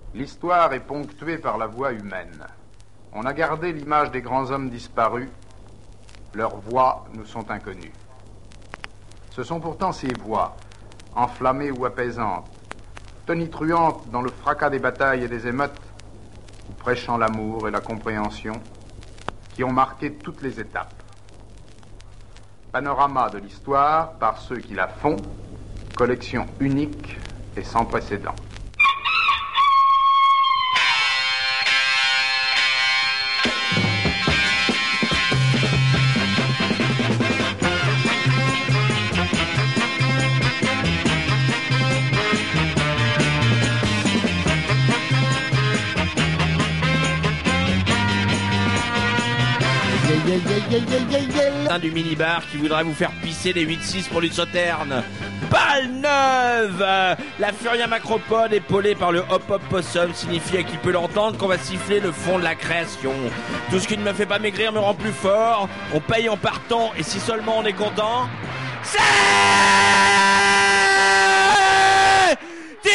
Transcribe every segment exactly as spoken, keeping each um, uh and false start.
L'histoire est ponctuée par la voix humaine. On a gardé l'image des grands hommes disparus. Leurs voix nous sont inconnues. Ce sont pourtant ces voix, enflammées ou apaisantes, tonitruantes dans le fracas des batailles et des émeutes, ou prêchant l'amour et la compréhension, qui ont marqué toutes les étapes. Panorama de l'histoire par ceux qui la font, collection unique et sans précédent. Un du minibar qui voudrait vous faire pisser les huit six pour du sauterne. Balle neuve. La Furia Macropode épaulée par le Hop Hop Possum signifie à qui peut l'entendre qu'on va siffler le fond de la création. Tout ce qui ne me fait pas maigrir me rend plus fort. On paye en partant et si seulement on est content, c'est dit.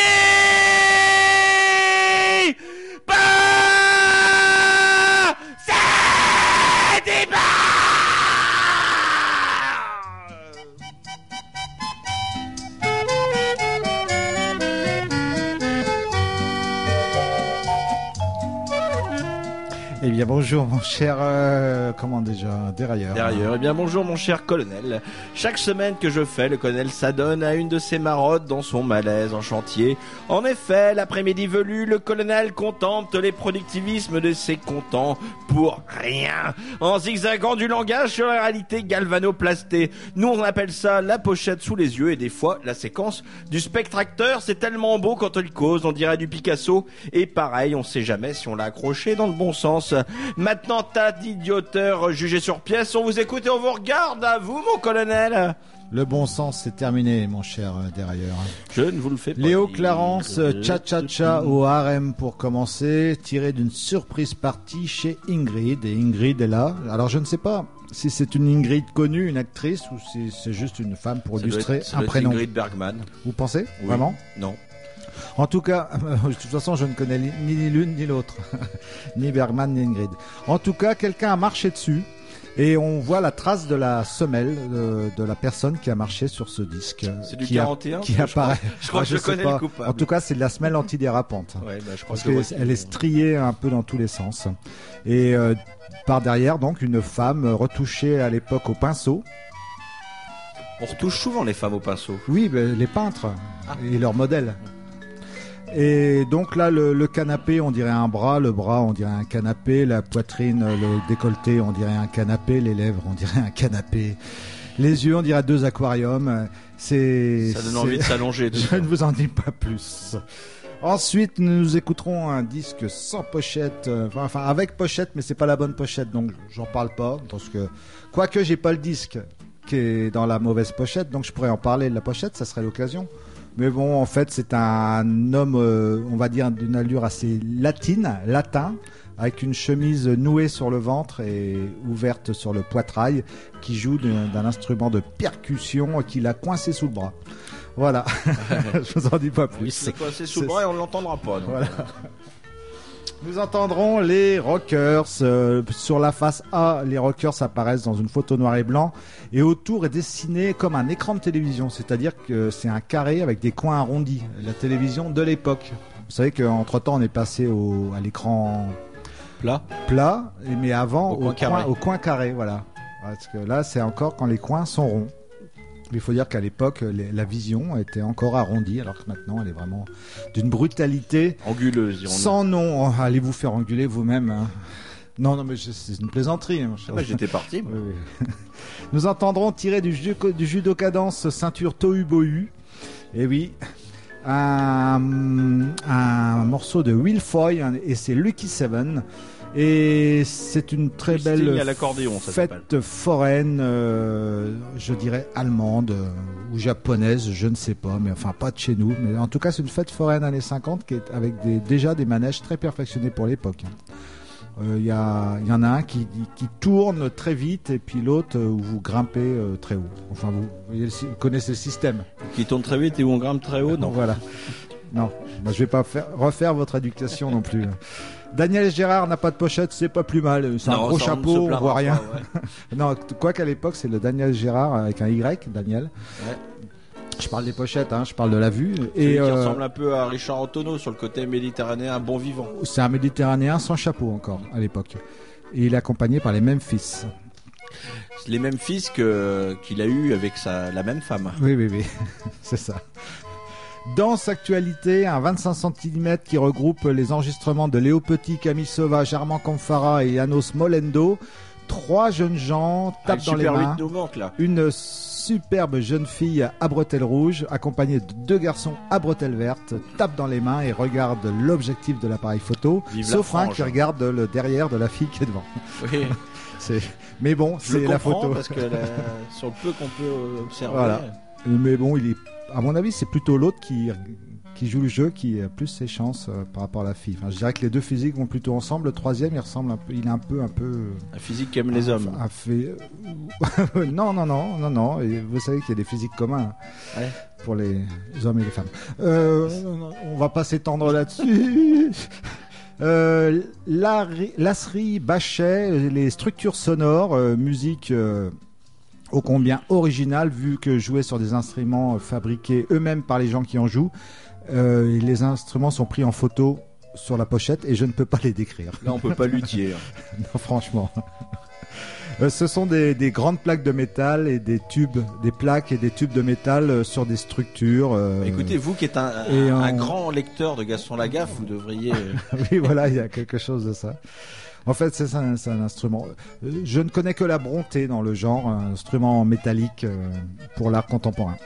Eh bien bonjour mon cher, euh, comment déjà, dérailleur. Dérailleur, eh bien bonjour mon cher colonel. Chaque semaine que je fais, le colonel s'adonne à une de ses marottes dans son malaise en chantier. En effet, l'après-midi velu, le colonel contemple les productivismes de ses comptants pour rien, en zigzagant du langage sur la réalité galvanoplastée. Nous on appelle ça la pochette sous les yeux et des fois la séquence du spectracteur. C'est tellement beau quand on le cause, on dirait du Picasso. Et pareil, on sait jamais si on l'a accroché dans le bon sens. Maintenant, tas d'idioteurs jugés sur pièce, on vous écoute et on vous regarde, à vous mon colonel. Le bon sens c'est terminé mon cher dérailleur. Je ne vous le fais pas. Léo dire. Clarence, cha-cha-cha au harem pour commencer, tiré d'une surprise partie chez Ingrid. Et Ingrid est là. Alors je ne sais pas si c'est une Ingrid connue, une actrice, ou si c'est juste une femme pour Ça illustrer doit être, ça un doit être prénom. Ingrid Bergman. Vous pensez Oui. Vraiment? Non. En tout cas, de toute façon, je ne connais ni l'une ni l'autre, ni Bergman ni Ingrid. En tout cas, quelqu'un a marché dessus et on voit la trace de la semelle de, de la personne qui a marché sur ce disque. C'est du qui quarante et un a, qui je apparaît. crois, je crois Ah, que je, sais connais pas. le coupable. En tout cas, c'est de la semelle antidérapante. Ouais, bah, je crois Parce que qu'elle est striée un peu dans tous les sens. Et euh, par derrière, donc, une femme retouchée à l'époque au pinceau. On retouche souvent les femmes au pinceau. Oui, ben, les peintres Ah. et leurs modèles. Et donc là, le, le canapé, on dirait un bras, le bras, on dirait un canapé, la poitrine, le décolleté, on dirait un canapé, les lèvres, on dirait un canapé, les yeux, on dirait deux aquariums. C'est, Ça donne c'est... envie de s'allonger. Je ne vous en dis pas plus. Ensuite, nous écouterons un disque sans pochette, euh, enfin avec pochette, mais c'est pas la bonne pochette, donc j'en parle pas, parce que quoique j'ai pas le disque qui est dans la mauvaise pochette, donc je pourrais en parler de la pochette, ça serait l'occasion. Mais bon, en fait, c'est un homme, euh, on va dire, d'une allure assez latine, latin, avec une chemise nouée sur le ventre et ouverte sur le poitrail, qui joue d'un, d'un instrument de percussion qu'il a coincé sous le bras. Voilà, je vous en dis pas plus. Oui, c'est coincé sous le bras et on ne l'entendra pas. Donc. Voilà. Nous entendrons les Rockers. Euh, sur la face A, les Rockers apparaissent dans une photo noir et blanc et autour est dessiné comme un écran de télévision, c'est-à-dire que c'est un carré avec des coins arrondis, la télévision de l'époque. Vous savez qu'entre temps on est passé au, à l'écran Plat. plat, mais avant Au au, coin coin, carré. au coin carré, voilà. Parce que là c'est encore quand les coins sont ronds. Il faut dire qu'à l'époque, les, la vision était encore arrondie, alors que maintenant, elle est vraiment d'une brutalité Anguleuse, dirons-nous. sans nom. Oh, allez vous faire engueuler vous-même. Hein. Non, non, mais je, c'est une plaisanterie. Mon cher. Ah bah, j'étais parti. Oui, oui. Nous entendrons tirer du, judo, du judo cadence ceinture Tohu Bohu. Et oui, un, un morceau de Will Foy et c'est Lucky Seven. Et c'est une très Sting belle à l'accordéon, ça fête s'appelle. foraine, euh, je dirais allemande euh, ou japonaise, je ne sais pas, mais enfin pas de chez nous. Mais en tout cas, c'est une fête foraine années cinquante qui est avec des, déjà des manèges très perfectionnés pour l'époque. Il euh, y, a, y en a un qui, qui tourne très vite et puis l'autre euh, où vous grimpez euh, très haut. Enfin, vous, voyez le, vous connaissez le système. Qui tourne très vite et où on grimpe très haut, non. Voilà. Non, moi, je vais pas faire, refaire votre éducation non plus. Daniel Gérard n'a pas de pochette, c'est pas plus mal. C'est un Non, gros ça, on ne chapeau, se on plaindra voit rien. pas, ouais. Non, quoi qu'à l'époque, c'est le Daniel Gérard avec un Y, Daniel. Ouais. Je parle des pochettes, hein, je parle de la vue. Celui Et qui euh, ressemble un peu à Richard Antonio sur le côté méditerranéen, bon vivant. c'est un Méditerranéen sans chapeau encore à l'époque. Et il est accompagné par les mêmes fils. Les mêmes fils que qu'il a eu avec sa la même femme. Oui, oui, oui, c'est ça. Danse actualité, un vingt-cinq centimètres qui regroupe les enregistrements de Léo Petit, Camille Sauvage, Armand Camfara et Janos Molendo. Trois jeunes gens Ah, tapent le dans les Super mains. huit nous manque là. Une superbe jeune fille à bretelles rouges, accompagnée de deux garçons à bretelles vertes, tape dans les mains et regarde l'objectif de l'appareil photo, Vive la sauf un frange. qui regarde le derrière de la fille qui est devant. Oui, C'est... Mais bon, je c'est le la comprends photo. parce que la- sur le peu qu'on peut observer. Voilà. Mais bon, il est, à mon avis, c'est plutôt l'autre qui, qui joue le jeu qui a plus ses chances euh, par rapport à la fille. Enfin, je dirais que les deux physiques vont plutôt ensemble. Le troisième, il ressemble un peu, il est un peu, un peu. La physique qu'aiment les hommes. A fait... non, non, non, non, non. Et vous savez qu'il y a des physiques communs hein, Ouais. pour les hommes et les femmes. Euh, on va pas s'étendre là-dessus. Euh, la, Lasserie Bachet, les structures sonores, euh, musique euh, ô combien originale, vu que jouer sur des instruments fabriqués eux-mêmes par les gens qui en jouent. Euh, et les instruments sont pris en photo sur la pochette et je ne peux pas les décrire. Là, on peut pas lutter. Non, franchement. Euh, ce sont des, des grandes plaques de métal et des tubes, des plaques et des tubes de métal euh, sur des structures. euh, Écoutez, vous qui êtes un, et un, en- un grand lecteur de Gaston Lagaffe, vous devriez. euh, Oui, voilà, il y a quelque chose de ça. En fait, c'est un, c'est un instrument. Euh, Je ne connais que la Bronté dans le genre, un instrument métallique euh, pour l'art contemporain.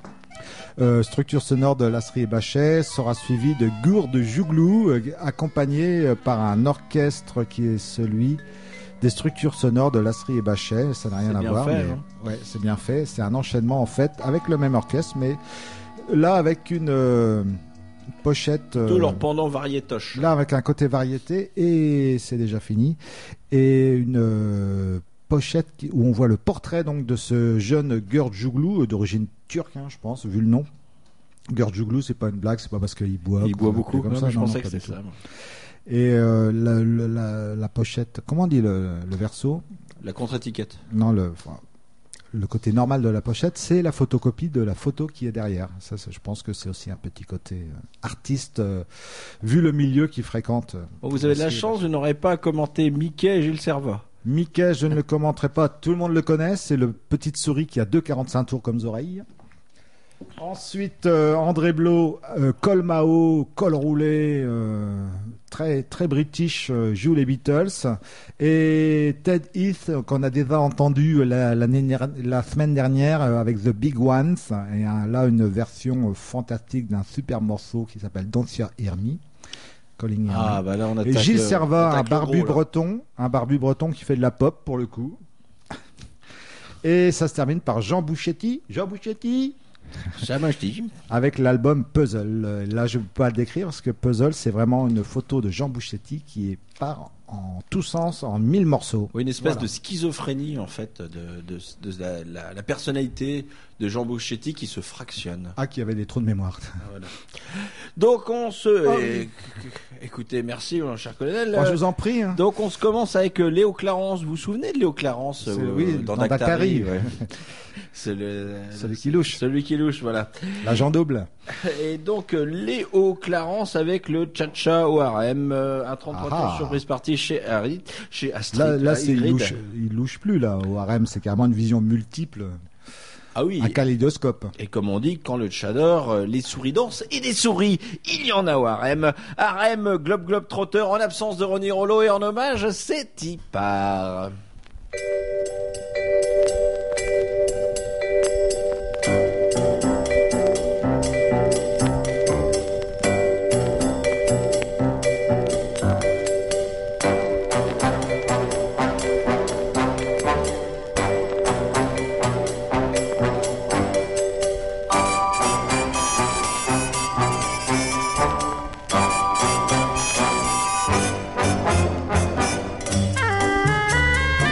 Euh, structure sonore de Lasserie et Bachet sera suivie de Gourde Jouglou, euh, accompagné euh, par un orchestre qui est celui des structures sonores de Lasserie et Bachet. Ça n'a rien C'est à bien voir, fait, mais hein. ouais, c'est bien fait. C'est un enchaînement en fait avec le même orchestre, mais là avec une euh, pochette. Tout euh, leur pendant variétoche. Là, avec un côté variété, et c'est déjà fini. Et une euh, pochette qui- où on voit le portrait donc de ce jeune Gurjuglu, euh, d'origine turque, hein, je pense, vu le nom. Gurjuglu, c'est pas une blague, c'est pas parce qu'il boit. Il boit ou- beaucoup. comme Non, ça, mais je non, pensais non, que pas du c'était tout. ça. moi. Et euh, la, la, la- la pochette, comment on dit le, le verso La contre-étiquette. Non, le, enfin, le côté normal de la pochette, c'est la photocopie de la photo qui est derrière. Ça, ça, je pense que c'est aussi un petit côté euh, artiste, euh, vu le milieu qu'il fréquente. euh, Bon, vous avez de la aussi. chance, je n'aurais pas commenté Mickey et Gilles Servat. Mickey, je ne le commenterai pas, tout le monde le connaît, c'est le petite souris qui a deux virgule quarante-cinq tours comme oreilles. Ensuite, euh, André Blo, euh, col Mao, col roulé, euh, très très british, euh, joue les Beatles. Et Ted Heath, qu'on a déjà entendu la, l'année der- la semaine dernière euh, avec The Big Ones, et euh, là une version euh, fantastique d'un super morceau qui s'appelle Don't You Hear Me. Calling Hear Me. Ah, bah là, on attaque. Et Gilles le- Servat, on un attaque le barbu gros, là. breton, un barbu breton qui fait de la pop pour le coup. Et ça se termine par Jean Bouchetti. Jean Bouchetti Ça m'a dit. avec l'album Puzzle. Euh, Là, je ne peux pas le décrire parce que Puzzle, c'est vraiment une photo de Jean Bouchetti qui est part en tous sens, en mille morceaux. Oui, une espèce Voilà. de schizophrénie, en fait, de, de, de la, la- la personnalité de Jean Bouchetti qui se fractionne. Ah, qui avait des trous de mémoire. Ah, voilà. Donc, on se. Oh, é- Écoutez, merci, mon cher colonel. Oh, je vous en prie. hein. Donc, on se commence avec euh, Léo Clarence. Vous vous souvenez de Léo Clarence C'est- euh, oui, dans, dans Dactari, Dactari. ouais. C'est le, Celui qui louche. Celui qui louche, voilà. L'agent double. Et donc, euh, Léo Clarence avec le Tcha-Tcha au harem. euh, un trente-trois Ah. tours surprise party chez Harry, chez Astrid. Là, là à c'est, il, Ingrid. louche, il louche plus, là, au harem. C'est carrément une vision multiple. Ah oui. Un kaléidoscope. Et comme on dit, quand le chat dort, euh, les souris dansent. Et des souris, il y en a au harem. Harem, globe globe trotteur, en absence de Ronnie Rollo et en hommage, c'est Tipar. Thank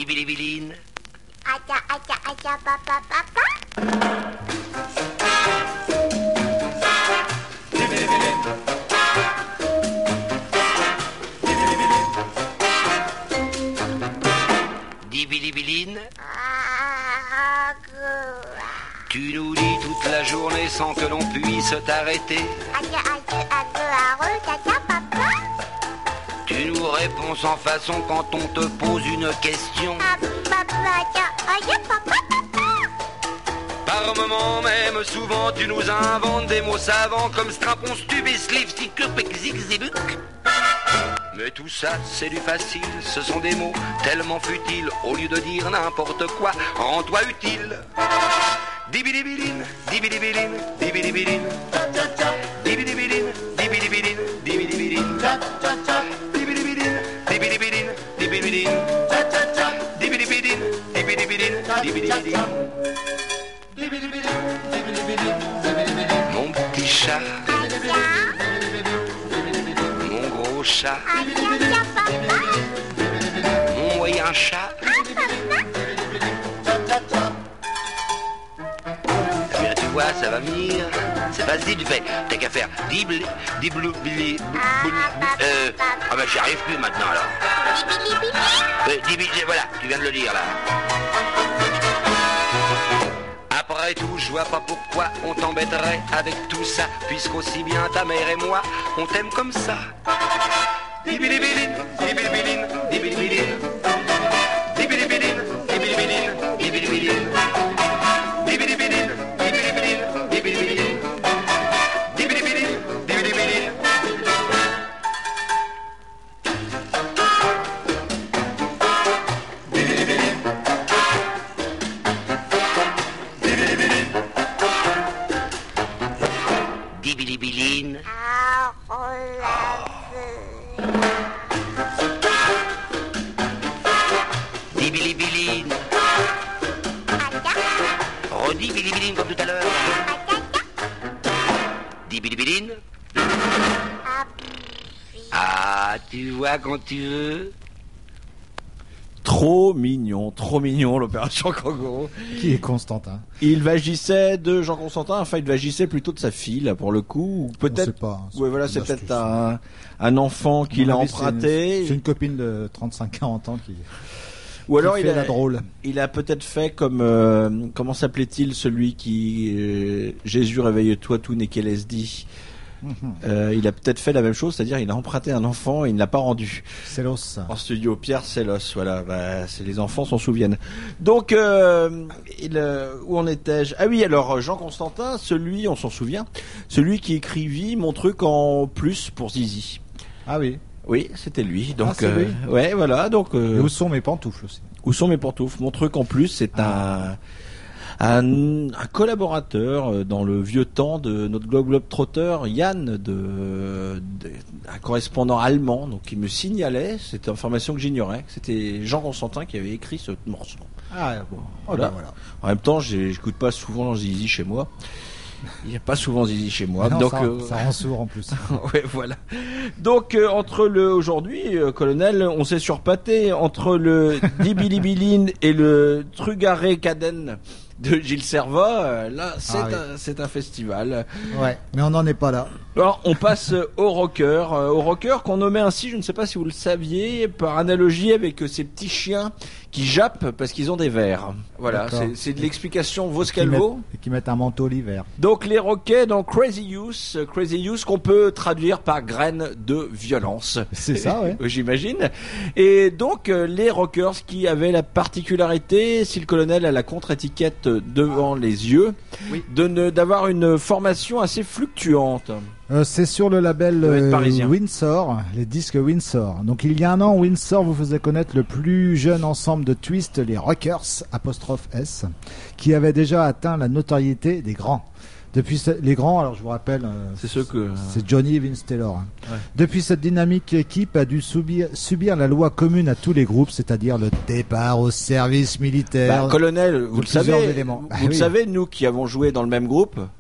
Dibilibiline. Acha, acha, acha, papa, papa. Dibilibiline. Ah, Tu nous dis toute la journée sans que l'on puisse t'arrêter. acha, acha, acha, arre, acha, papa. Tu nous réponds sans façon quand on te pose une question. Ah, papa, acha, acha, papa, papa. Par moments même, souvent, tu nous inventes des mots savants comme strampon, stube et slip, cyclope, zigzibuk. Mais tout ça, c'est du facile, ce sont des mots tellement futiles. Au lieu de dire n'importe quoi, rends-toi utile. Dibilibiline, dibilibiline, dibilibiline. Dibilibiline, dibilibiline, dibilibiline. Dibilibiline, dibilibiline, dibilibiline. Dibilibiline, dibilibiline, dibilibiline. Mon petit chat, mon gros chat, mon moyen chat. Eh bien, tu vois, ça va venir. C'est facile, tu fais. T'as qu'à faire dibli, diblou, bili, euh. Ah ben, j'y arrive plus maintenant alors. Euh, dibli, voilà, tu viens de le dire là. Après tout, je vois pas pourquoi on t'embêterait avec tout ça, puisqu'aussi bien ta mère et moi, on t'aime comme ça. Dibilibiline, dibilibiline, dibilibiline. Dibilibiline, dibilibiline, dibilibiline. Dibilibiline, dibilibiline, dibilibiline. Dibilibiline, dibilibiline. Dibilibiline. Ah, oh la Dibilibiline. Redis bilibiline comme tout à l'heure. Dibilibiline. Ah, tu vois quand tu veux. Trop mignon, trop mignon l'opération Kangourou. Qui est Constantin? Il vagissait de Jean Constantin, enfin il vagissait plutôt de sa fille là pour le coup, ou On sait peut-être. pas. Ouais, voilà, c'est Bah, peut-être c'est- un, un enfant qui À mon l'a avis, c'est emprunté, une- C'est une copine de trente-cinq à quarante ans qui, ou alors qui il fait a, la drôle. il a peut-être fait comme euh, comment s'appelait-il celui qui euh, Jésus réveille-toi tout n'est qu'elle est dit. Euh, il a peut-être fait la même chose, c'est-à-dire il a emprunté un enfant et il ne l'a pas rendu. C'est l'os. En studio, Pierre Sellos, voilà, bah, c'est les enfants s'en souviennent. Donc, euh, il, euh, où en étais-je? Ah oui, alors Jean Constantin, celui, on s'en souvient, celui qui écrivit mon truc en plus pour Zizi. Ah oui. Oui, c'était lui. Donc, Ah, c'est lui. euh, ouais, voilà. Donc, euh, Et où sont mes pantoufles aussi? où sont mes pantoufles? Mon truc en plus, c'est un, un, un collaborateur dans le vieux temps de notre Globe-Trotter, Yann, de, de, un correspondant allemand, donc il me signalait, c'était une information que j'ignorais, que c'était Jean Constantin qui avait écrit ce morceau. Ah bon. Oh Voilà. ben voilà. En même temps, j'ai- j'écoute pas souvent Zizi chez moi. Il n'y a pas souvent Zizi chez moi. Non, donc, ça, euh, ça rend sourd en plus. ouais, voilà. Donc euh, entre le aujourd'hui, euh, colonel, on s'est surpâté entre le Dibilibiline et le Trugaré Caden de Gilles Servat. euh, là, c'est Ah oui. un, c'est un festival. Ouais, mais on n'en est pas là. Alors, on passe euh, au rocker, euh, au rocker qu'on nommait ainsi, je ne sais pas si vous le saviez, par analogie avec euh, ces petits chiens qui jappent parce qu'ils ont des vers. Voilà, D'accord. c'est- c'est de l'explication vaut ce Qui qu'elle mettent- vaut. Et qui mettent un manteau l'hiver. Donc les rockets dans Crazy Youth, euh, Crazy Youth qu'on peut traduire par graines de violence. C'est ça, ouais. J'imagine. Et donc euh, les rockers qui avaient la particularité, si le colonel a la contre-étiquette devant les yeux, Oui. de ne d'avoir une formation assez fluctuante. Euh, c'est sur le label doit être euh, parisien. Windsor, les disques Windsor. Donc il y a un an, Windsor vous faisait connaître le plus jeune ensemble de twist, les Rockers, apostrophe S, qui avait déjà atteint la notoriété des grands. Depuis ce- les grands, alors je vous rappelle, euh, C'est ceux que c'est Johnny et Vince Taylor. hein. Ouais. Depuis cette dynamique, équipe a dû subir, subir la loi commune à tous les groupes, c'est-à-dire le départ au service militaire. Bah, colonel, vous le plusieurs savez, éléments. vous Bah le oui. savez, nous qui avons joué dans le même groupe,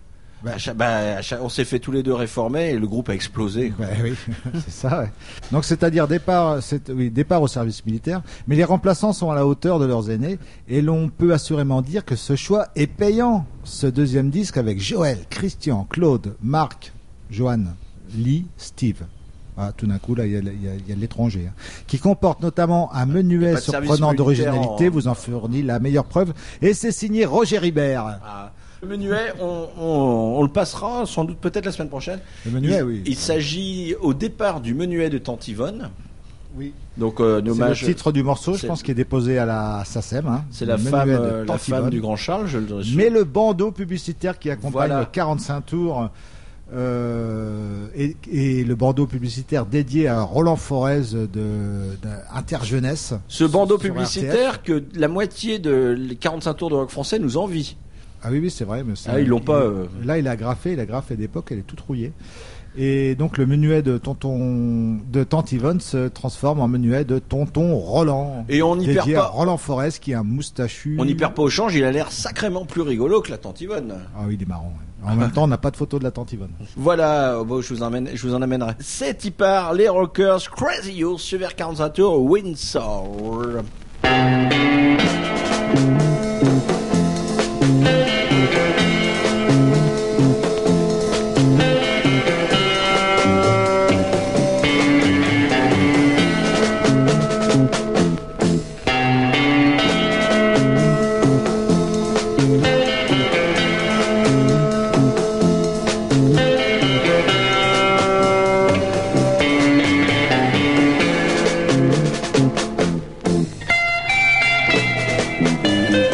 Bah, à chaque- bah, à chaque- on s'est fait tous les deux réformer et le groupe a explosé. quoi. Ouais, oui, c'est ça. Ouais. Donc c'est-à-dire départ, c'est, oui, départ au service militaire, mais les remplaçants sont à la hauteur de leurs aînés et l'on peut assurément dire que ce choix est payant. Ce deuxième disque avec Joël, Christian, Claude, Marc, Johan, Lee, Steve. Ah, tout d'un coup, là, il y a, il y a- il y a de l'étranger. hein. Qui comporte notamment un menuet Pas de service surprenant militaire d'originalité, en- vous en fournit la meilleure preuve. Et c'est signé Roger Ribert. Ah. Le menuet, on, on- on le passera sans doute peut-être la semaine prochaine. Le menuet, il, oui. Il s'agit au départ du menuet de Tante Yvonne. Oui. Donc, euh, un C'est hommage. le titre du morceau, je c'est- pense, qui est déposé à la SACEM. Hein. C'est la Le femme, menuet de euh, la Tante femme Yvonne. du grand Charles, je le Mais le bandeau publicitaire qui accompagne Voilà. le quarante-cinq tours euh, et, et le bandeau publicitaire dédié à Roland Forez de, de Interjeunesse. Ce bandeau sur R T F. publicitaire que la moitié de les quarante-cinq tours de rock français nous envie. Ah oui, oui, c'est vrai. Mais c'est- Ah, ils l'ont pas, euh. Là, il a graffé, il a graffé d'époque, elle est toute rouillée. Et donc le menuet de tonton de Tante Yvonne se transforme en menuet de tonton Roland. Et on n'y perd dédié à pas. Roland Forez qui est un moustachu. On n'y perd pas au change, il a l'air sacrément plus rigolo que la Tante Yvonne. Ah oui, il est marrant. ouais. En même temps, on n'a pas de photo de la Tante Yvonne. Voilà, bon, je, vous emmène, je vous en amènerai. C'est y part, les Rockers, Crazy Youth, sur quarante-cinq tours, Windsor. Thank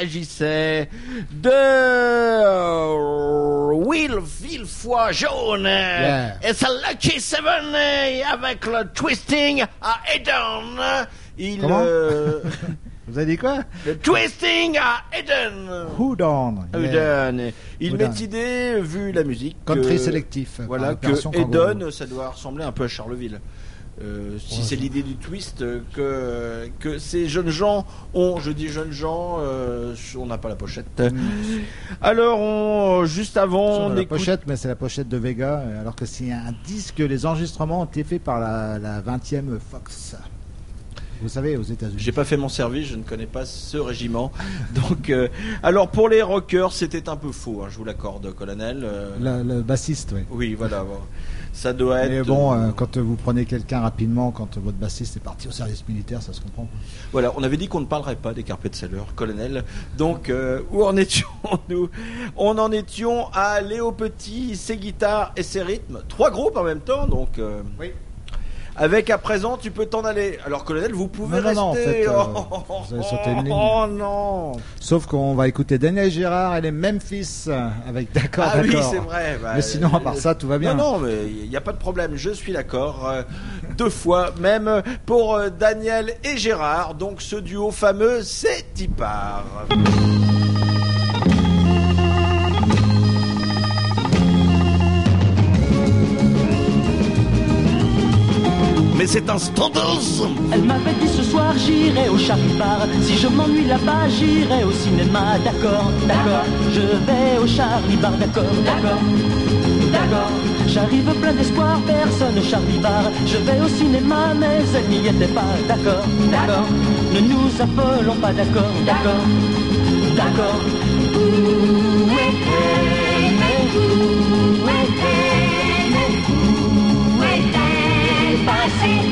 s'agissait de Will Villefoy jaune. Yeah. Et c'est Lucky Seven avec le Twisting à Eden. Il, Comment euh, Vous avez dit quoi? le Twisting à Eden. Who down? Yeah. Eden. Il Who m'est down. idée, vu la musique, Country que- sélectif. voilà, par que opération Kangourou. Eden, ça doit ressembler un peu à Charleville. Euh, si Ouais, c'est ça- l'idée du twist euh, que, que ces jeunes gens ont, je dis jeunes gens, euh, on n'a pas la pochette. Alors, on, juste avant, On on a la écoute. pochette, mais c'est la pochette de Vega, alors que c'est un disque, les enregistrements ont été faits par la, la vingtième Fox. Vous savez, aux États-Unis. J'ai pas fait mon service, je ne connais pas ce régiment. Donc, euh, alors pour les rockers, c'était un peu faux, hein, je vous l'accorde, colonel. euh, Le, le bassiste, oui. Oui, voilà. bon. Ça doit être. Mais bon, euh, euh, quand vous prenez quelqu'un rapidement, quand votre bassiste est parti au service militaire, ça se comprend. Voilà, on avait dit qu'on ne parlerait pas des Carpet Sellers, colonel. Donc, euh, où en étions-nous? On en étions à Léo Petit, ses guitares et ses rythmes. Trois groupes en même temps, donc. euh, Oui. Avec à présent, tu peux t'en aller. Alors, colonel, vous pouvez Non, non, rester. non, en fait, euh, oh, vous avez sauté une ligne. oh non. Sauf qu'on va écouter Daniel Gérard et les Memphis euh, avec d'accord, Ah oui, d'accord. c'est vrai. bah, Mais sinon, à part ça, tout va bien. Non, non, mais il n'y a pas de problème. Je suis d'accord. euh, deux fois, même pour euh, Daniel et Gérard. Donc, ce duo fameux, c'est Tipar. Mais c'est un Standards. Elle m'avait dit ce soir j'irai au Charlie Bar. Si je m'ennuie là-bas, j'irai au cinéma. D'accord, d'accord. Je vais au Charlie Bar. D'accord, d'accord, d'accord. J'arrive plein d'espoir, personne au Charlie Bar. Je vais au cinéma, mais elle n'y était pas. D'accord, d'accord. Ne nous appelons pas. D'accord, d'accord, d'accord. Où est-elle? Mais où est-elle? Mais où est-elle passée?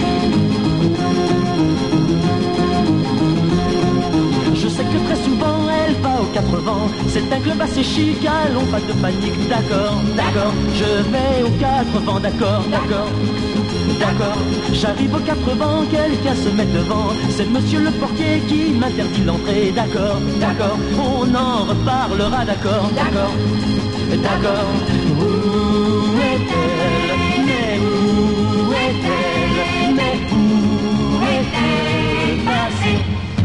Je sais que très souvent elle va aux quatre vents. C'est un club assez chic, allons pas de panique. D'accord, d'accord. Je vais aux quatre vents. D'accord, d'accord, d'accord. J'arrive aux quatre vents, quelqu'un se met devant. C'est monsieur le portier qui m'interdit l'entrée. D'accord, d'accord. On en reparlera. D'accord, d'accord, d'accord. Où est-elle? Mais où est-elle? Mais où est-elle passée?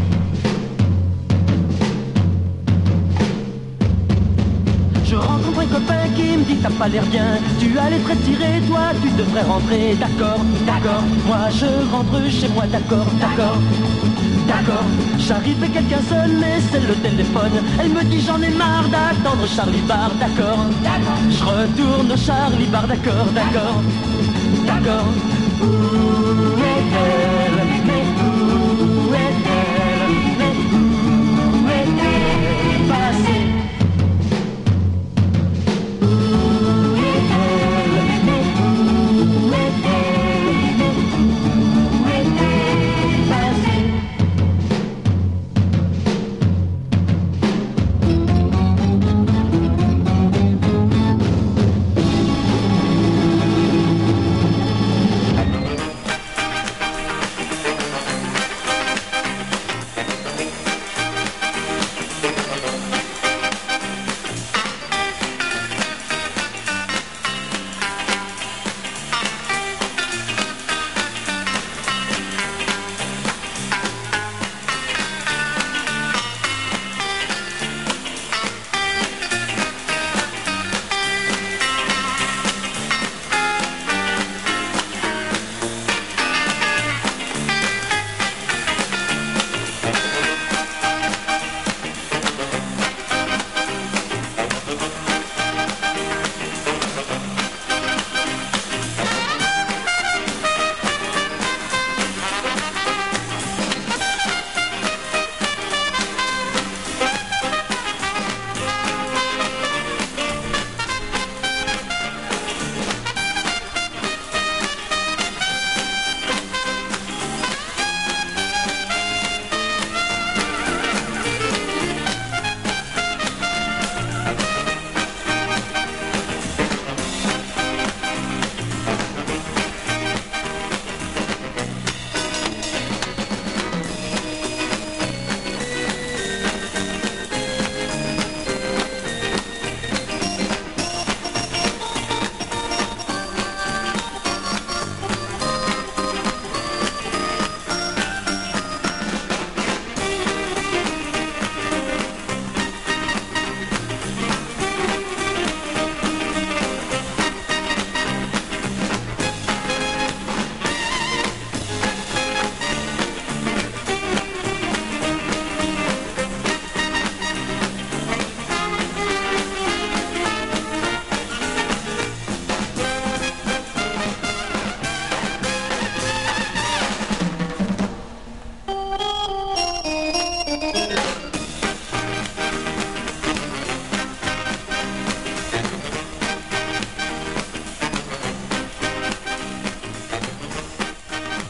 Je rencontre un copain qui me dit t'as pas l'air bien. Tu as les traits tirés, toi tu devrais rentrer. D'accord, d'accord. Moi je rentre chez moi. D'accord, d'accord, d'accord. J'arrive et quelqu'un sonne mais c'est le téléphone. Elle me dit j'en ai marre d'attendre Charlie Bar. D'accord, d'accord. Je retourne au Charlie Bar. D'accord, d'accord, d'accord. Où est-elle? Mais où est-elle? Mais où est-elle passée?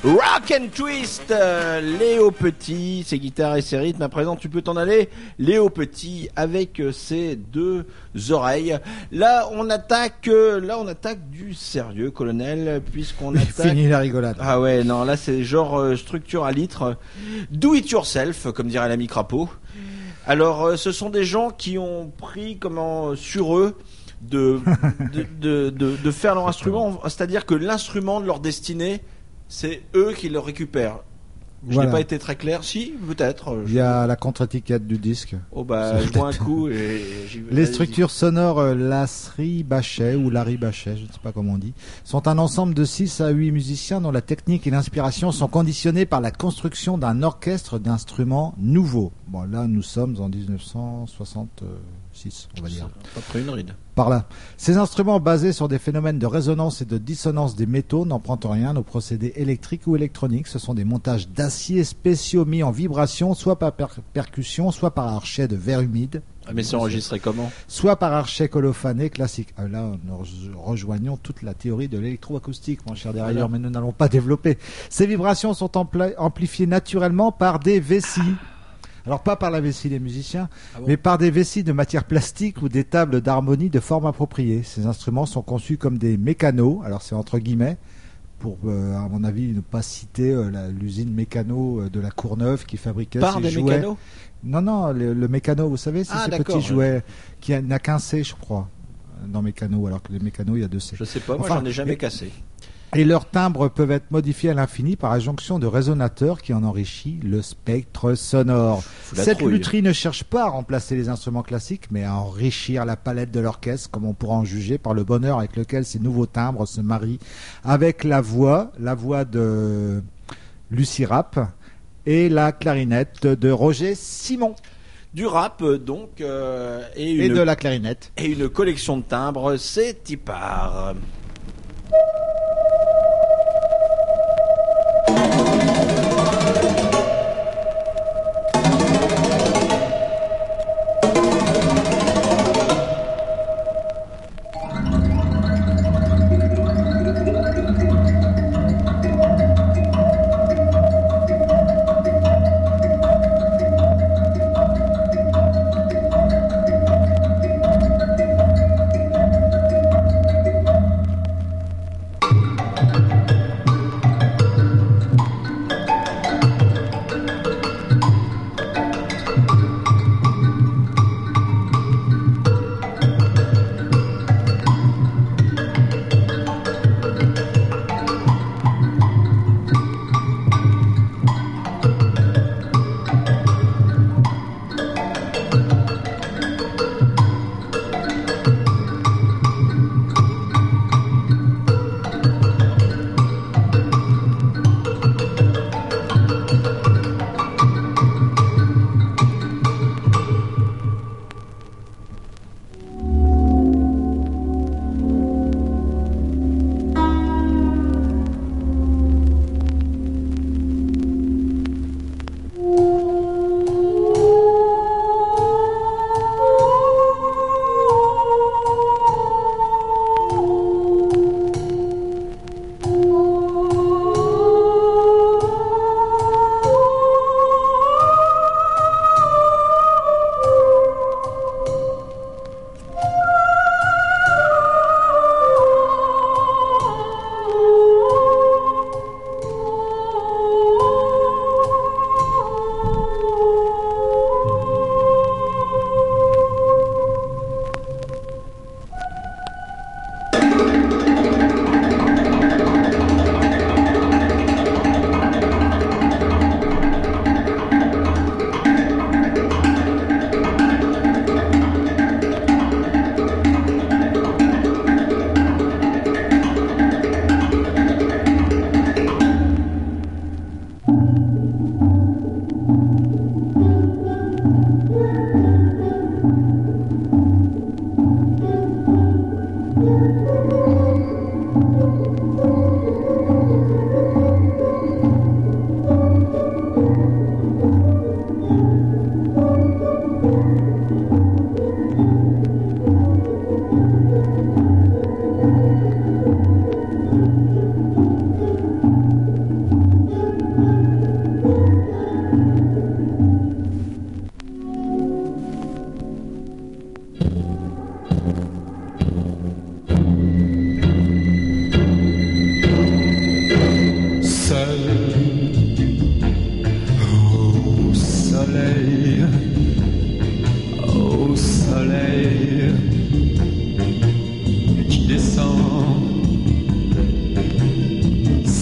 Rock and Twist, euh, Léo Petit, ses guitares et ses rythmes. À présent, tu peux t'en aller, Léo Petit, avec euh, ses deux oreilles. Là, on attaque, euh, là, on attaque du sérieux, colonel, puisqu'on attaque. Fini la rigolade. Ah ouais, non, là, c'est genre euh, structure à litre, do it yourself, comme dirait l'ami Crapaud. Alors, euh, ce sont des gens qui ont pris, comment, sur eux. De, de, de, de, de faire leur instrument, c'est-à-dire que l'instrument de leur destinée, c'est eux qui le récupèrent. Je Voilà. n'ai pas été très clair. Si, peut-être. Il y a la contre-étiquette du disque. Oh bah, C'est je vois un peut-être- coup et j'y vais. Les Allez-y. structures sonores euh, Lasserie Bachet ou Larry Bachet, je ne sais pas comment on dit, sont un ensemble de six à huit musiciens dont la technique et l'inspiration sont conditionnées par la construction d'un orchestre d'instruments nouveaux. Bon, là, nous sommes en dix-neuf cent soixante-six, on va dire. Pas pris une ride. Par là. Ces instruments basés sur des phénomènes de résonance et de dissonance des métaux n'empruntent rien aux procédés électriques ou électroniques. Ce sont des montages d'acier spéciaux mis en vibration, soit par per- percussion, soit par archet de verre humide, Ah, mais c'est enregistré comment? soit par archet colophané classique. Ah, là, nous re- rejoignons toute la théorie de l'électroacoustique, mon cher derrière, Alors. mais nous n'allons pas développer. Ces vibrations sont ampla- amplifiées naturellement par des vessies. Alors pas par la vessie des musiciens, Ah bon mais par des vessies de matière plastique ou des tables d'harmonie de forme appropriée. Ces instruments sont conçus comme des mécanos, alors c'est entre guillemets, pour euh, à mon avis ne pas citer euh, la- l'usine mécano euh, de la Courneuve qui fabriquait Par ces des jouets. mécanos? Non, non, le, le mécano, vous savez, c'est Ah, ces d'accord, petits jouets qui a- n'a qu'un C, je crois, dans mécano, alors que les mécanos, il y a deux C. Je sais pas, moi Enfin, j'en ai jamais et- cassé. Et leurs timbres peuvent être modifiés à l'infini par injonction de résonateurs qui en enrichit le spectre sonore. la Cette trouille. lutherie ne cherche pas à remplacer les instruments classiques, mais à enrichir la palette de l'orchestre, comme on pourra en juger par le bonheur avec lequel ces nouveaux timbres se marient avec la voix, la voix de Lucie Rapp et la clarinette de Roger Simon. Du rap, euh, donc, euh, et, une, Et de la clarinette. et une collection de timbres, c'est Tipar.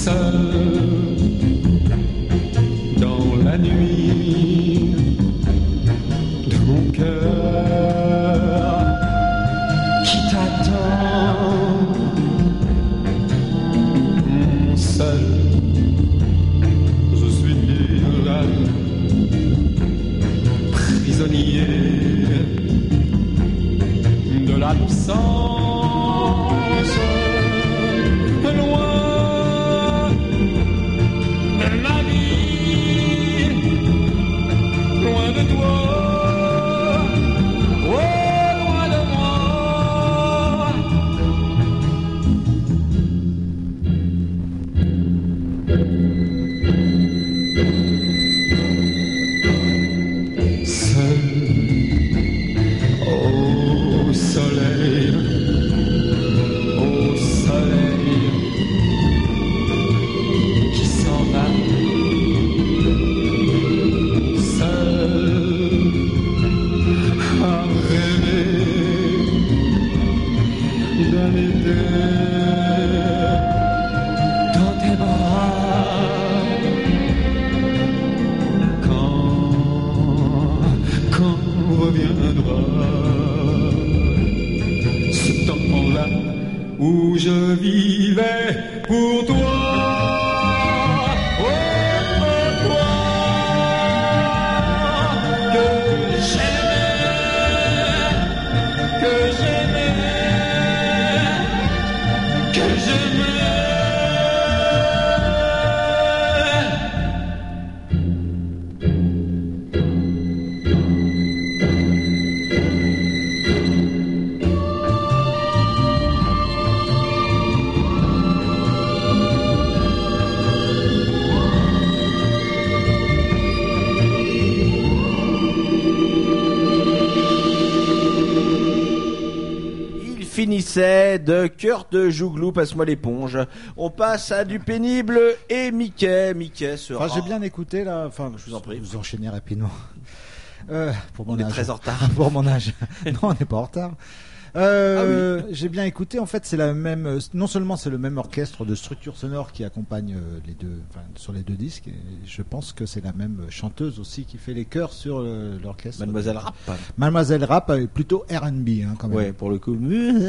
seul dans la nuit de mon cœur qui t'attend, seul je suis là, prisonnier de l'absence. Loin de ma vie, loin de toi, oh, loin de moi. Seul au soleil, au soleil qui s'en va, seul à rêver d'un été dans tes bras. Quand, quand reviendra ce temps-là où je vivais pour toi, oh, pour toi que j'aimais, que j'aimais, que j'aimais. Finissait de Cœur de Jouglou, passe-moi l'éponge. On passe à du pénible et Mickey. Mickey sera... Enfin, j'ai bien écouté là. Enfin, Je vous en prie. Vous enchaînez rapidement. Euh, pour mon On est âge. très en retard. Pour mon âge. Non, on n'est pas en retard. Euh, J'ai bien écouté. En fait, c'est la même. Non seulement c'est le même orchestre de structure sonore qui accompagne euh, les deux, enfin, sur les deux disques. Et je pense que c'est la même chanteuse aussi qui fait les chœurs sur euh, l'orchestre. Mademoiselle Rapp. Mademoiselle Rapp, euh, plutôt R and B, hein, quand même. Ouais, pour le coup.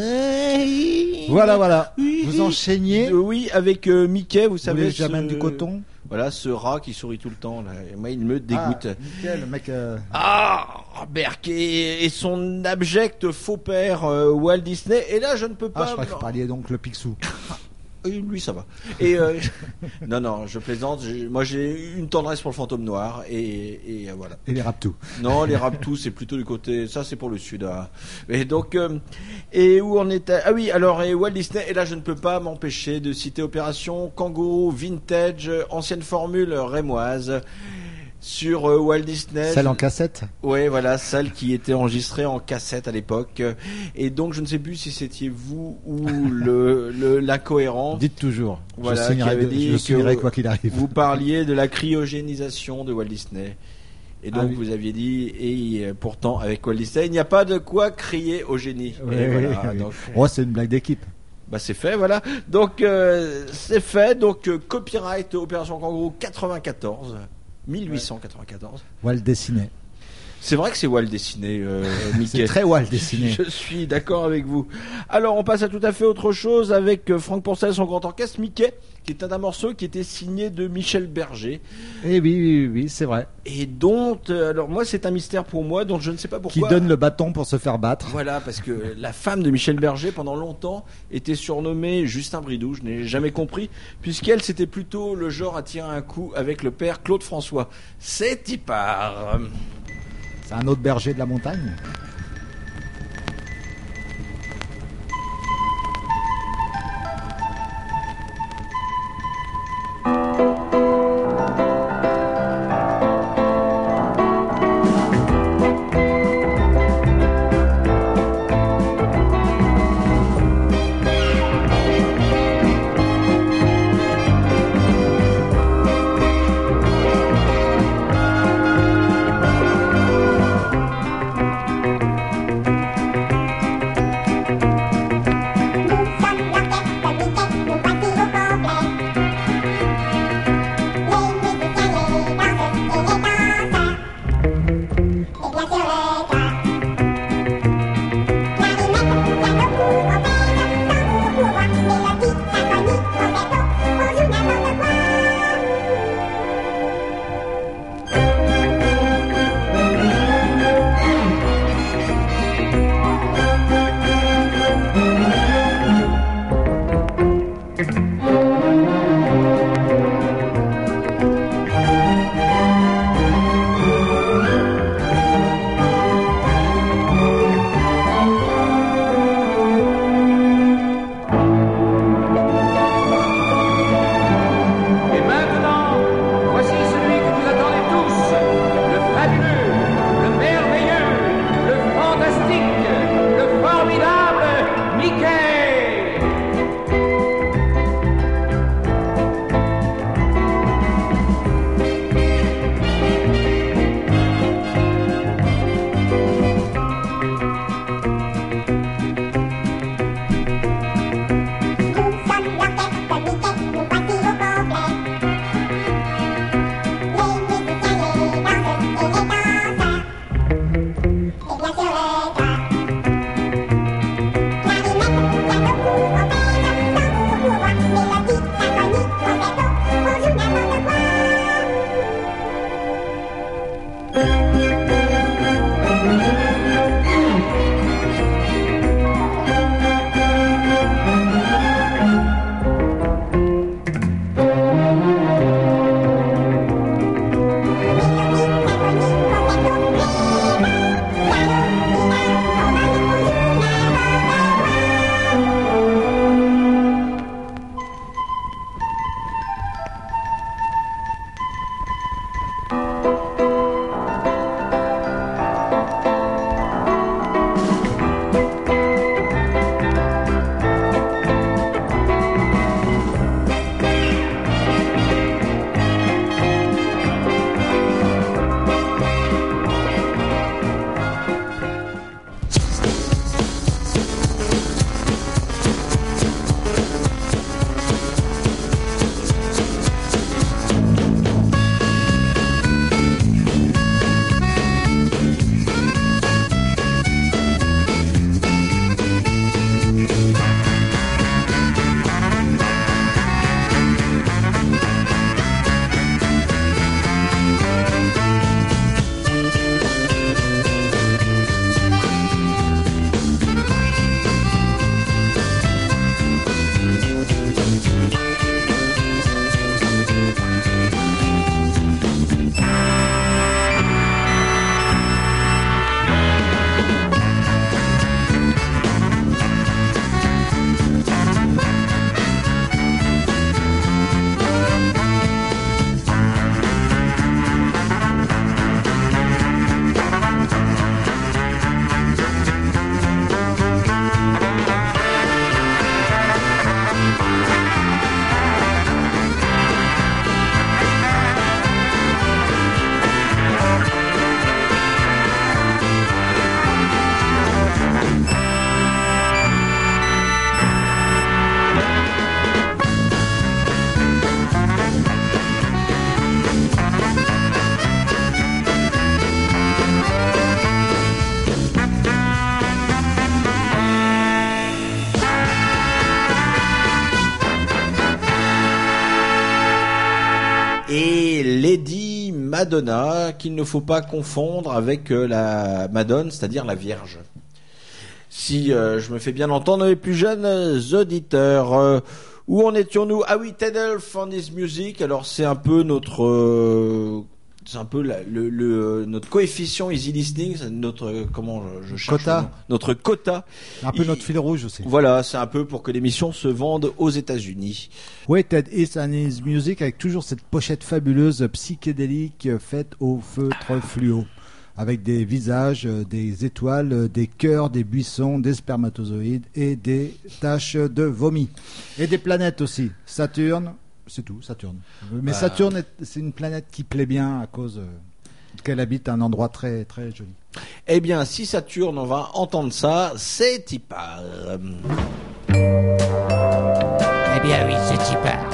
Voilà, voilà. Vous enchaînez. Euh, oui, avec euh, Mickey, vous Vous savez. voulez que ce- j'amène du coton? Voilà, ce rat qui sourit tout le temps. Là. Et moi, il me dégoûte. Ah, nickel, le mec. euh, Ah, Berk et, et son abject faux père euh, Walt Disney. Et là, je ne peux Ah, pas. je crois que vous parliez donc le Picsou. Euh, Lui, ça va. Et euh, non, non, je plaisante. J'ai- Moi, j'ai une tendresse pour le fantôme noir et, et euh, voilà. Et les Raptous. Non, les Raptous, c'est plutôt du côté. Ça, c'est pour le sud. Hein. Et donc, euh, et où on était Ah oui, alors et Walt Disney. Et là, je ne peux pas m'empêcher de citer Opération Kangourou Vintage, ancienne formule rémoise. Sur euh, Walt Disney. Celle en cassette. Oui, voilà, celle qui était enregistrée en cassette à l'époque. Et donc, je ne sais plus si c'était vous ou le, le l'incohérent. Dites toujours. Voilà, je signerai, qui avait de- dit je signerai que quoi qu'il arrive. Vous parliez de la cryogénisation de Walt Disney. Et donc, Ah oui. vous aviez dit, et euh, pourtant, avec Walt Disney, il n'y a pas de quoi crier au génie. Oui, Et oui, voilà, oui. donc, Oh, c'est une blague d'équipe. bah, c'est fait, voilà. Donc, euh, c'est fait. Donc, euh, copyright Opération Kangourou quatre-vingt-quatorze. mille huit cent quatre-vingt-quatorze. Walt dessiné. C'est vrai que c'est Walt dessiné, euh, Mickey. C'est très Walt dessiné. Je suis d'accord avec vous. Alors, on passe à tout à fait autre chose avec euh, Franck Pourcel, son grand orchestre, Mickey, qui est un morceau qui était signé de Michel Berger. Eh oui, oui, oui, c'est vrai. Et dont, euh, alors moi, c'est un mystère pour moi, dont je ne sais pas Qui pourquoi. donne le bâton pour se faire battre. Voilà, parce que la femme de Michel Berger, pendant longtemps, était surnommée Justin Bridou. Je n'ai jamais compris, puisqu'elle, c'était plutôt le genre à tirer un coup avec le père Claude François. C'est y part. C'est un autre berger de la montagne. et Lady Madonna, qu'il ne faut pas confondre avec euh, la Madone, c'est-à-dire la Vierge. Si euh, je me fais bien entendre les plus jeunes auditeurs, euh, où en étions-nous? Ah oui, Ted for His Music. Alors c'est un peu notre, euh, c'est un peu la, le, le notre coefficient easy listening, c'est notre euh, comment je, je cherche Quota. le nom. Notre quota. Un peu Il- notre fil rouge aussi. Voilà, c'est un peu pour que l'émission se vende aux États-Unis. Ouais, Ted Is and His Music avec toujours cette pochette fabuleuse psychédélique faite au feutre fluo. Avec des visages, euh, des étoiles, euh, des cœurs, des buissons, des spermatozoïdes et des taches de vomi. Et des planètes aussi. Saturne, c'est tout, Saturne. Mais Bah. Saturne, est- c'est une planète qui plaît bien à cause euh, qu'elle habite un endroit très très joli. Eh bien, si Saturne, on va entendre ça, c'est y part. Eh bien oui, c'est y part.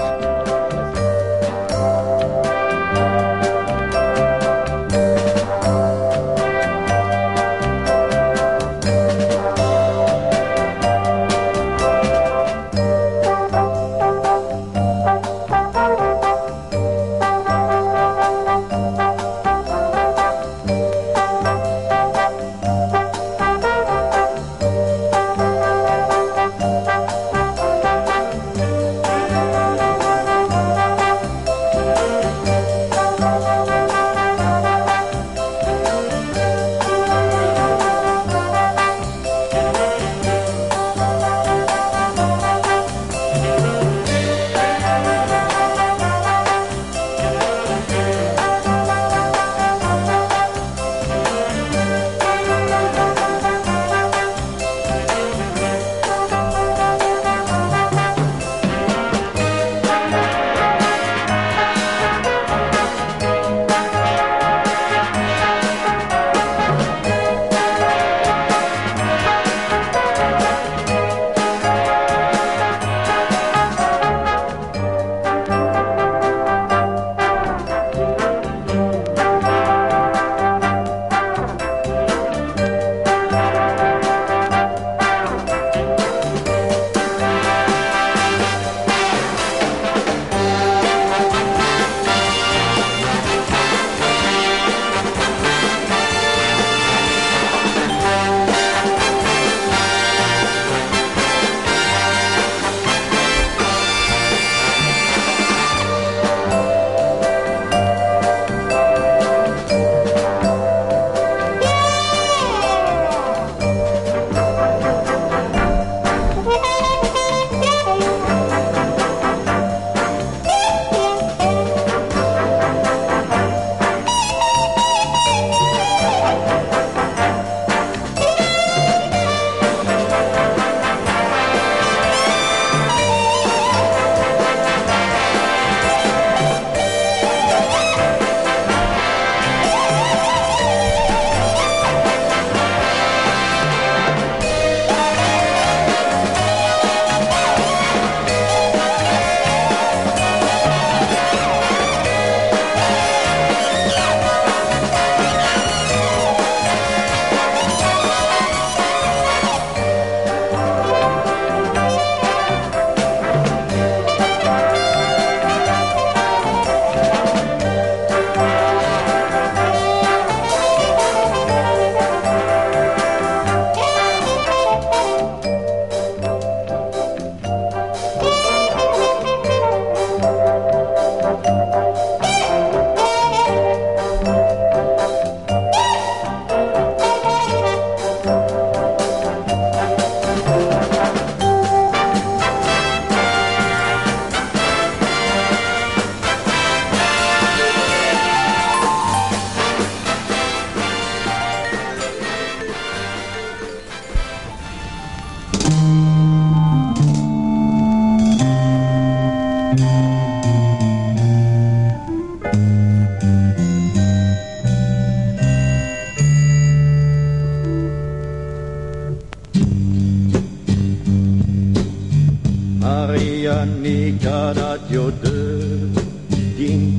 Marianica Radio deux din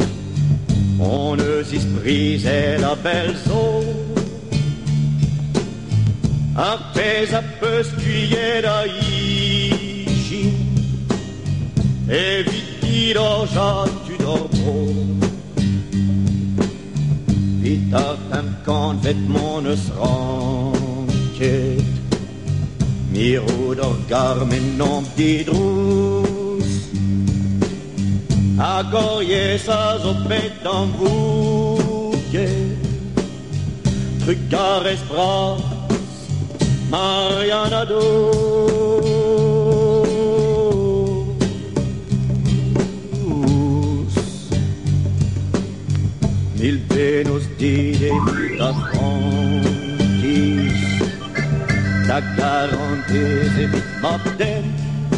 ohne sich brise la belle zone appesa pescuiera ici eviti idag tu dormo Vita femkan vet månes ranket Miro dorgar men om de drus Agor jesas och betan vuke Tryckar espras Mariana dos Mil venos dire vita frankis Ta garantese vit mapten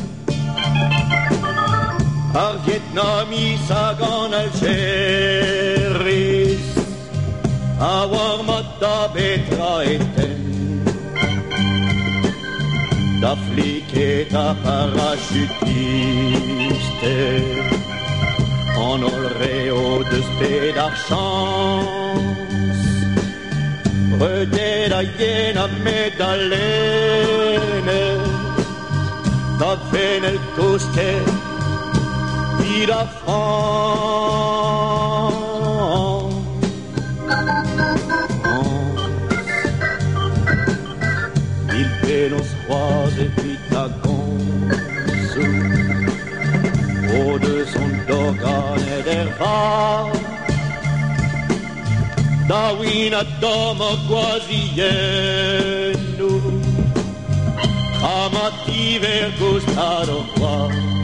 Ar Vietnamis agan Algeris Awar matta betra eten Da flic ta parachutiste En olreo de spedarchans Rededa llena medalene Da venel coste Vida France Il venos roise vita gonsu O de son dogane d'erva Da wina domo quasi yendo Amative gustado qua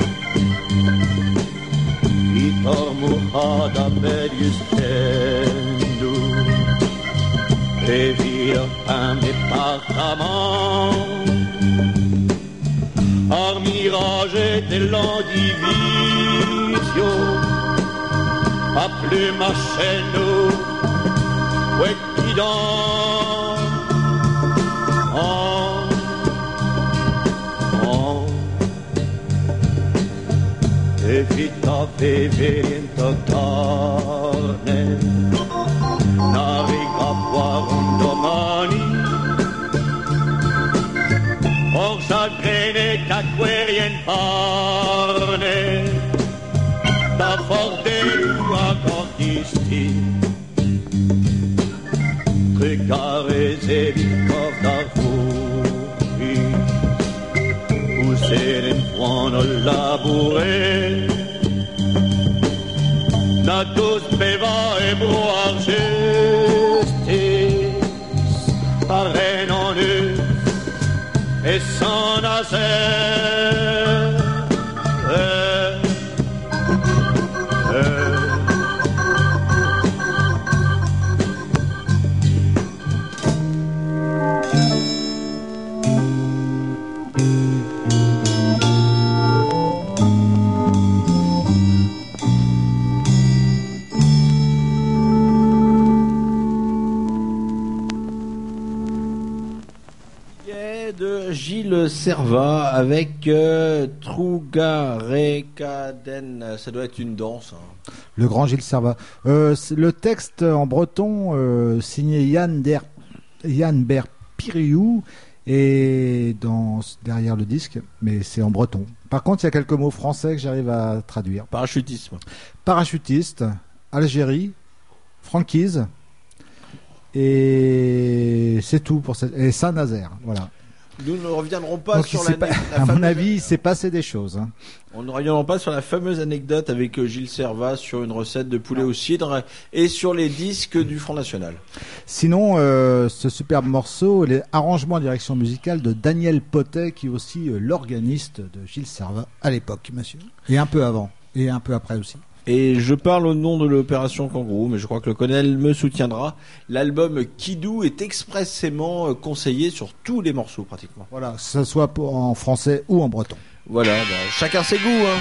Vitor muhada medius tendo E via un département Ar mirage de l'endivision A plume a cheno Quequidan Oh Oh Evita vivento carne Naviga voir un domani Or sagrene t'acquerien parne Da forte a cortisti Tricares e vicov d'arfuri Pousser in buono labourer Da tous beva e broar justice Parrain en eux et sans nazaire euh, euh. De Gilles Servat avec euh, Trougarekaden, ça doit être une danse. Hein. Le grand Gilles Servat. Euh, le texte en breton euh, signé Yann Der Yann Ber Piriou est dans derrière le disque, mais c'est en breton. Par contre, il y a quelques mots français que j'arrive à traduire. Parachutisme. Parachutiste, Algérie, franquise, et c'est tout pour cette. Et Saint-Nazaire, voilà. Nous ne reviendrons pas Donc, sur la, pas, la à fameuse... mon avis, il s'est passé des choses. Hein. On ne reviendra pas sur la fameuse anecdote avec Gilles Servat sur une recette de poulet au cidre et sur les disques du Front National. Sinon, euh, ce superbe morceau, les arrangements en direction musicale de Daniel Potet, qui est aussi euh, l'organiste de Gilles Servat à l'époque, monsieur. Et un peu avant, et un peu après aussi. Et je parle au nom de l'opération Kangourou, mais je crois que le colonel me soutiendra. L'album Kidou est expressément conseillé sur tous les morceaux pratiquement. Voilà, que ce soit pour, en français ou en breton. Voilà, bah, chacun ses goûts, hein.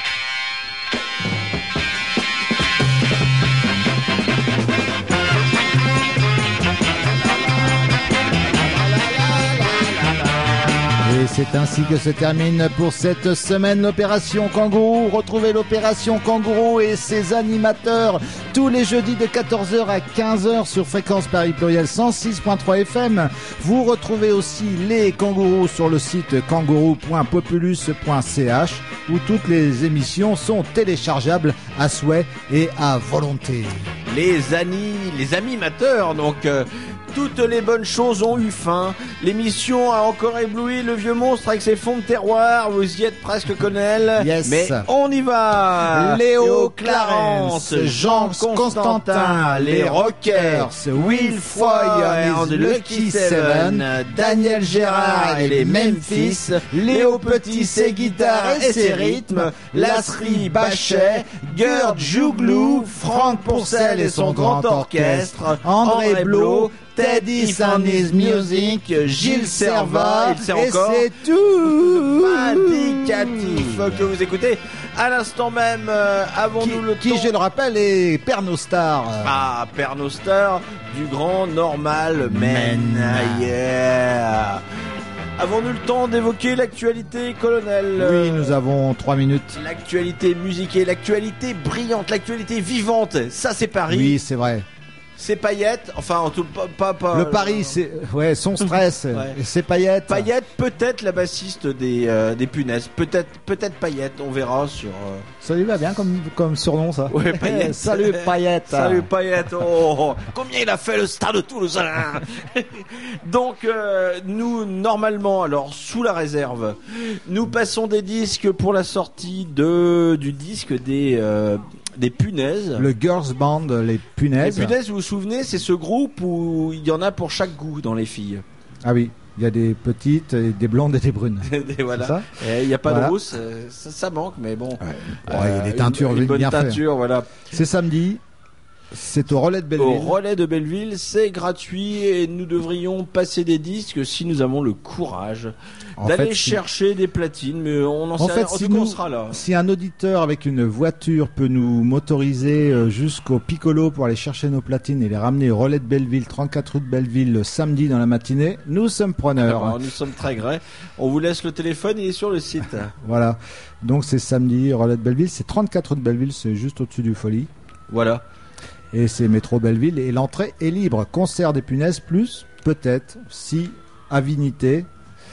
Et c'est ainsi que se termine pour cette semaine l'opération Kangourou. Retrouvez l'opération Kangourou et ses animateurs tous les jeudis de quatorze heures à quinze heures sur Fréquence Paris Pluriel cent six point trois F M. Vous retrouvez aussi les kangourous sur le site kangourou point populus point c h. où toutes les émissions sont téléchargeables à souhait et à volonté. Les amis, les animateurs, donc euh, toutes les bonnes choses ont eu fin. L'émission a encore ébloui le vieux monstre avec ses fonds de terroir. Vous y êtes presque, Colonel. Yes. Mais on y va. Léo Clarence, Jean Constantin, les Rockers, Will Foy and the Lucky Seven, Daniel Gérard et les Memphis, Léo Petit ses guitares et ses rythmes, Lasserie Bachet, Gerd Jouglou, Franck Pourcel et son grand orchestre, André Blot, Teddy and his music, Gilles Servat, il sait et encore. c'est tout. Indicatif que vous écoutez à l'instant même. Euh, Qui, avons-nous le qui, temps je le rappelle, est Pernod Star. Ah, Pernod Star du grand Normal Man. Yeah. Avons-nous le temps d'évoquer l'actualité, Colonel? Oui, nous avons trois minutes. L'actualité musiquée, l'actualité brillante, l'actualité vivante. Ça, c'est Paris. Oui, c'est vrai. C'est Payette. Enfin, en tout pas, pas, pas Le Paris, c'est ouais, son stress, Ouais. et c'est Payette. Payette, peut-être la bassiste des euh, des punaises. Peut-être, peut-être Payette. On verra sur. Euh... Ça lui va bien comme comme surnom, ça. Ouais, Payette. Salut Payette. Salut Payette. Oh, combien il a fait le Stade de Toulouse. Hein. Donc euh, nous normalement, alors sous la réserve, nous passons des disques pour la sortie de du disque des euh, des punaises. Le girls band, les punaises. Les punaises, vous vous souvenez, c'est ce groupe où il y en a pour chaque goût dans les filles. Ah oui, il y a des petites, et des blondes et des brunes. Et voilà. C'est ça. Et il n'y a pas Voilà. de rousse, euh, ça, ça manque, mais bon. Ouais, il y a des teintures une, une bonne bien faites. teinture, voilà. C'est samedi. C'est au relais de Belleville. Au relais de Belleville, c'est gratuit et nous devrions passer des disques si nous avons le courage En d'aller fait, si- chercher des platines, mais on en En sait fait, rien. En si tout cas, on nous- sera là. Si un auditeur avec une voiture peut nous motoriser euh, jusqu'au Piccolo pour aller chercher nos platines et les ramener au relais de Belleville, trente-quatre rue de Belleville, le samedi dans la matinée, nous sommes preneurs. Alors, nous sommes très grés. On vous laisse le téléphone, il est sur le site. Voilà. Donc c'est samedi, relais de Belleville, c'est trente-quatre rue de Belleville, c'est juste au-dessus du Folie. Voilà. Et c'est métro Belleville et l'entrée est libre. Concert des punaises plus peut-être si avinité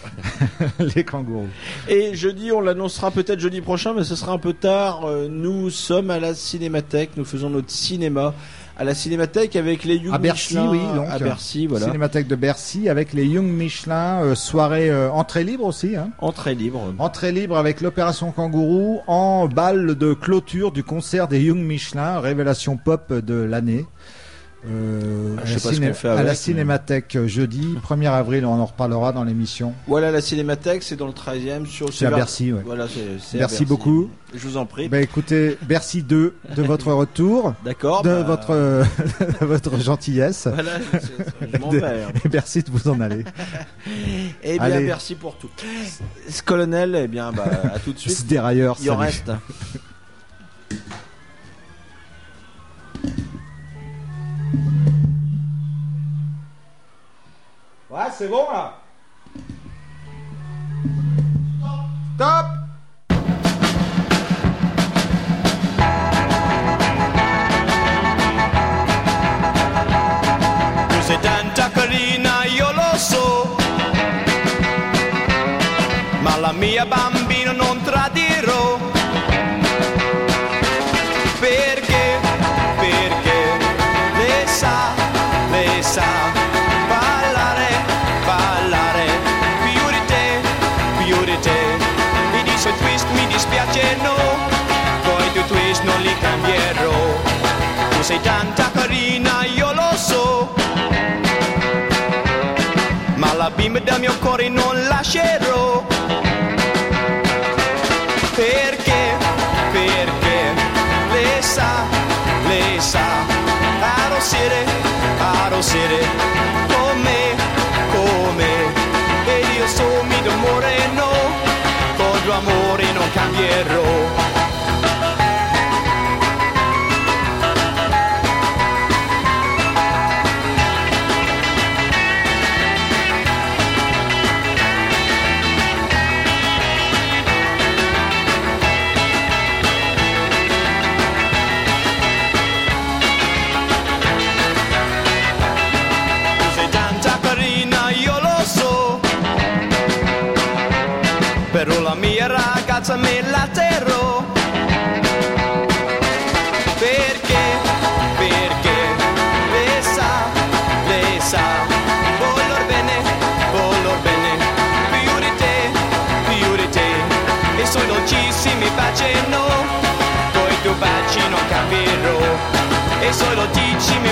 les kangourous. Et jeudi, on l'annoncera peut-être jeudi prochain, mais ce sera un peu tard. Euh, Nous sommes à la Cinémathèque, nous faisons notre cinéma à la Cinémathèque avec les Young À Bercy, Michelin, oui, donc à Bercy, voilà. Cinémathèque de Bercy avec les Young Michelin, euh, soirée euh, entrée libre aussi. Hein. Entrée libre. Entrée libre avec l'opération Kangourou en balle de clôture du concert des Young Michelin, révélation pop de l'année. Euh, Ah, je à sais la pas ce qu'on fait à avec, la mais- Cinémathèque euh, jeudi, premier avril, on en reparlera dans l'émission. Voilà, la Cinémathèque, c'est dans le treizième. Sur, C'est à vers- Bercy, ouais. Voilà, c'est, c'est à Merci beaucoup. Je vous en prie. Bah écoutez, Bercy deux de votre retour, D'accord. de bah, votre euh, de votre gentillesse. Voilà, je, je- je m'en De- vais. hein. Et merci de vous en aller. Eh bien, Allez. merci pour tout. Ce colonel, eh bien, bah, à tout de Ce suite. dérailleur, Il en salut. reste. Ouais, c'est bon là. Stop. Tu sei tanta carina, io lo so, ma la mia bambina non tradirò. Perché, perché lei sa, lei sa ballare, ballare più di te, più di te. Mi dice twist, mi dispiace no, poi tu twist non li cambierò. Tu sei tanta carina, io lo so, ma la bimba del mio cuore non lascerò. Perché, perché lei sa, lei sa arrossire, arrossire come, come. Ed io so mi d'amore no, con tuo amore non cambierò. tazza me la terrò. Perché, perché, le sa, le sa, voler bene, voler bene, più di te, più di te, e suoi dolcissimi baci no, coi tuoi baci non capirò, e solo dicimi